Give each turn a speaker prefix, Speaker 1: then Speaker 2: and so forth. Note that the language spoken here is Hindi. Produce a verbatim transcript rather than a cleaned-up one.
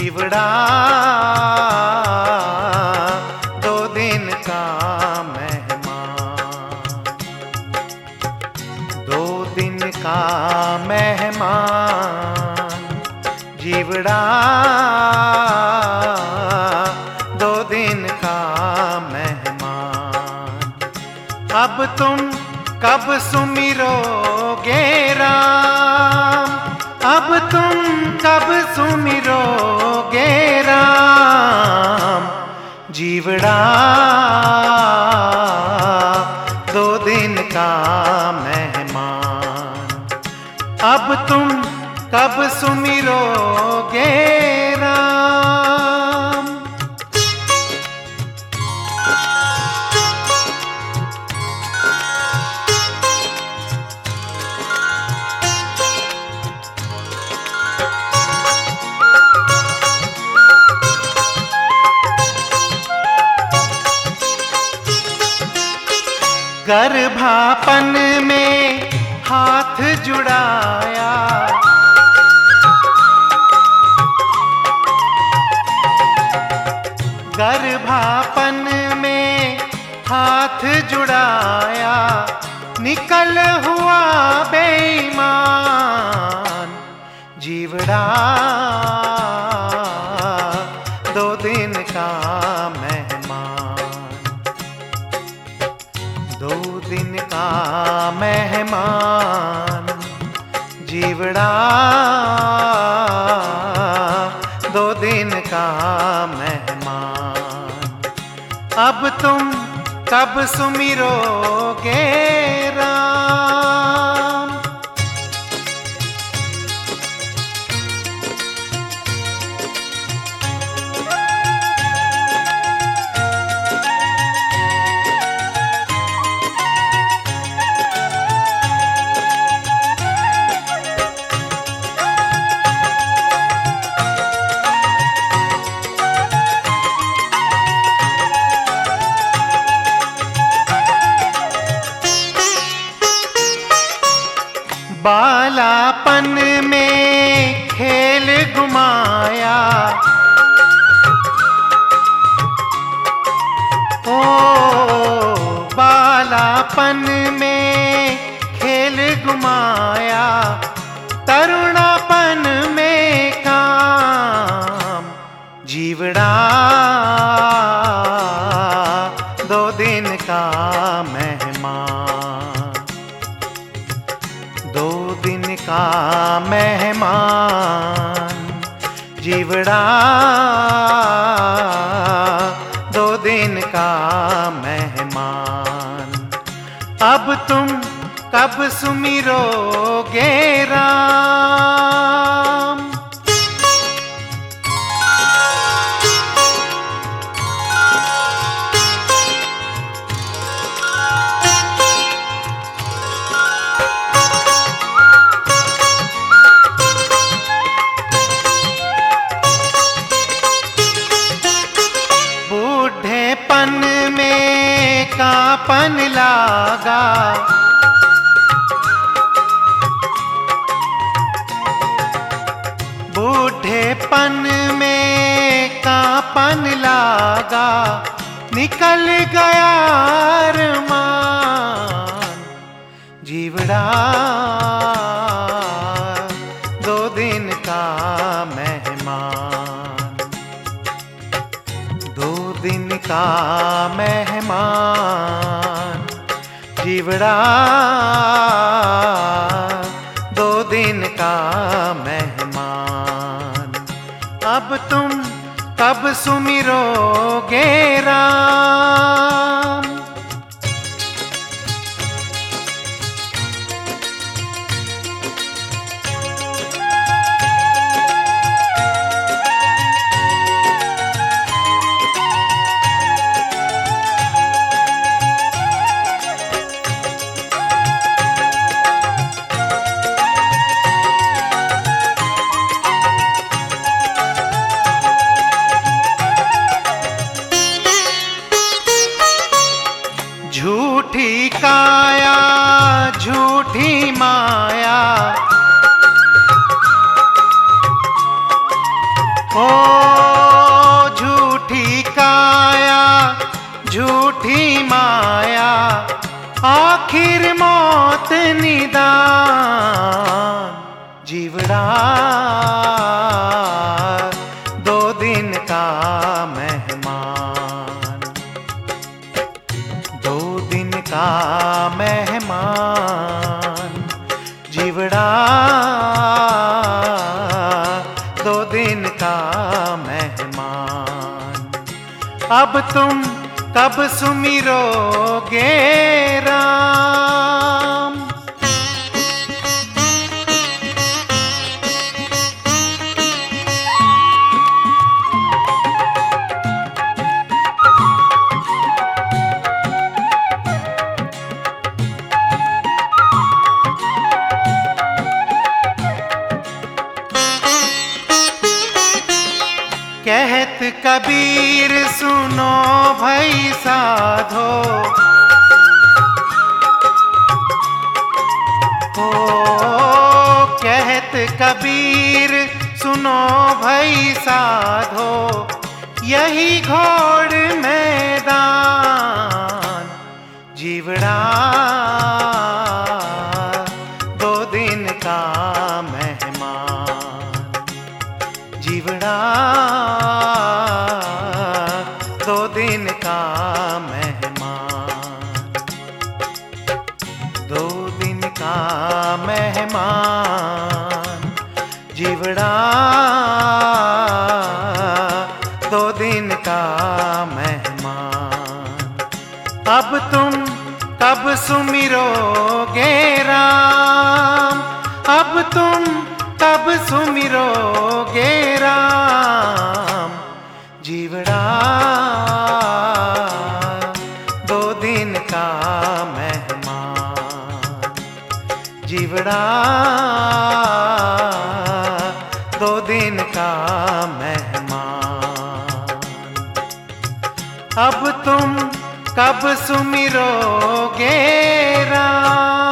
Speaker 1: जीवड़ा दो दिन का मेहमान, दो दिन का मेहमान, जीवड़ा दो दिन का मेहमान। अब तुम कब सुमिरोगे राम, अब तुम कब सुमिरोगे राम, जीवड़ा दो दिन का मेहमान। अब तुम कब सुमिरोगे राम। गर्भापन में हाथ जुड़ाया, गर्भापन में हाथ जुड़ाया, निकल हुआ बेईमान, जीवड़ा दो दिन का मेहमान, दो दिन का मेहमान, जीवड़ा दो दिन का मेहमान। अब तुम कब सुमिरोगे राम। बालापन में खेल घुमाया, ओ बालापन में खेल घुमाया, तरुणापन में काम, जीवड़ा दो दिन का मेहमान, दो दिन का मेहमान, जीवड़ा दो दिन का मेहमान। अब तुम कब सुमिरोगे राम। बूढ़ेपन में कांपन लागा, बूढ़ेपन में कांपन लागा, निकल गया अरमान, जीवड़ा दो दिन का मेहमान, दो दिन का मेहमान, जीवड़ा दो दिन का मेहमान। अब तुम कब सुमिरोगे राम। दो दिन का मेहमान, दो दिन का मेहमान जीवड़ा, दो दिन का मेहमान। अब तुम कब सुमिरोगे राम। कहत कबीर सुनो भई साधो, हो कहत कबीर सुनो भई साधो, यही घोड़ मैदान जीवड़ा, दो दिन का मेहमान जीवड़ा, दो दिन का मेहमान, दो दिन का मेहमान जीवड़ा, दो दिन का मेहमान। अब तुम कब सुमिरोगे राम, अब तुम कब सुमिरोगे राम जीवड़ा, दो दिन का मेहमान जीवड़ा, दो दिन का मेहमान। अब तुम कब सुमिरोगे राम।